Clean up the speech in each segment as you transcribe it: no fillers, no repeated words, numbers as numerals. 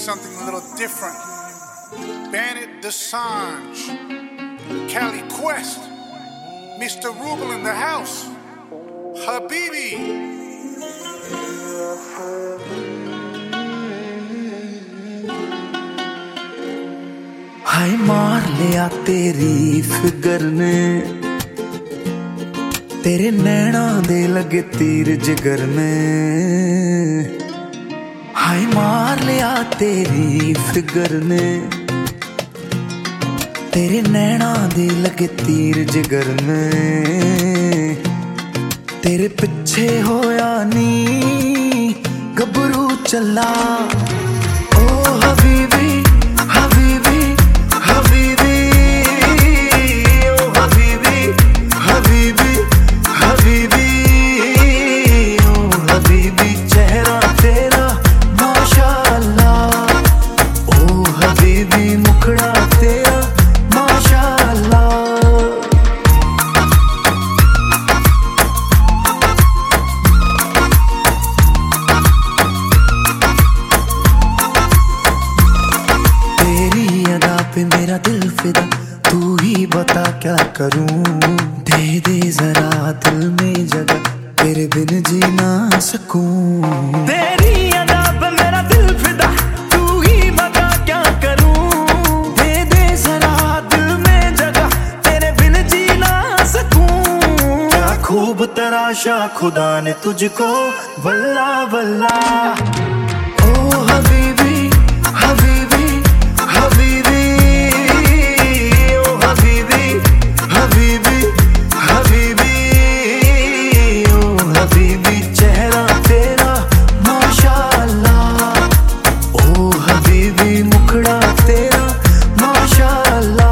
something a little different. Bandit Desange, Cali Quest, Mr. Ruble in the house, Habibi. हाय मार लिया तेरी figure ने, तेरे नैना दे लगे तीर जिगर में। हाय मार लिया तेरी फिगर ने, तेरे नैना दे लगे तीर जिगर में। तेरे पिछे होया नी गबरू चला, ओ हबीबी हबीबी हबीबी, ओ हबीबी हबीबी हबीबी, ओ हबीबी चेहरा तेरा माशाअल्लाह, ओ हबीबी मुखड़ा तेरा माशाअल्लाह। तेरी अदा पे मेरा दिल फिदा, तू ही बता क्या करूं। दे दे जरा दिल में जगह, तेरे बिन जी ना सकूं। तेरी अदा पे मेरा दिल फिदा, तू ही बता क्या करूं। दे दे जरा दिल में जगह, तेरे बिन जी ना सकूं। क्या खूब तराशा खुदा ने तुझको, वल्ला वल्ला। ओ हबीबी हबीबी हबीबी, ओ हबीबी हबीबी हबीबी, ओ हबीबी चेहरा तेरा माशाअल्लाह, ओ हबीबी मुखड़ा तेरा माशाअल्लाह।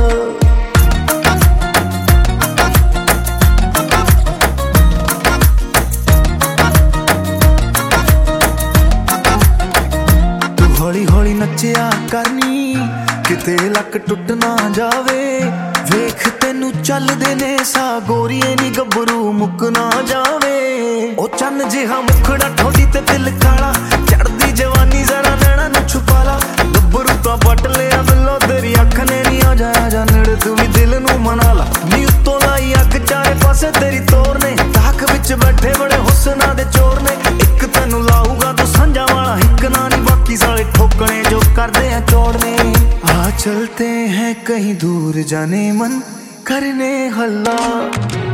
तू हौली हौली नचिया करनी, किते लक टुट ना जावे। वेख तेनू चलदे ने सा गोरीए नी गबरू मुक ना जावे। ओ चन्न जिहा मुखड़ा ठोडी ते दिल काला, चढ़दी जवानी जरा नैना नु छुपाला। गबरू तो पट लिया बिल्लो तेरी अख ने नी, आ जा नेड़े तू भी दिल नु मना ला। नी उत्तों लाई अग चारे पासे तेरी तोर ने, ताक विच बैठे बड़े हुस्ना दे चोर ने। एक तेनू लाऊगा तो संजा वाला हिकना नी, बाकी साले ठोकने जो करदे हैं चोड़ने। आ चलते हैं कहीं दूर, जाने मन करने हल्ला।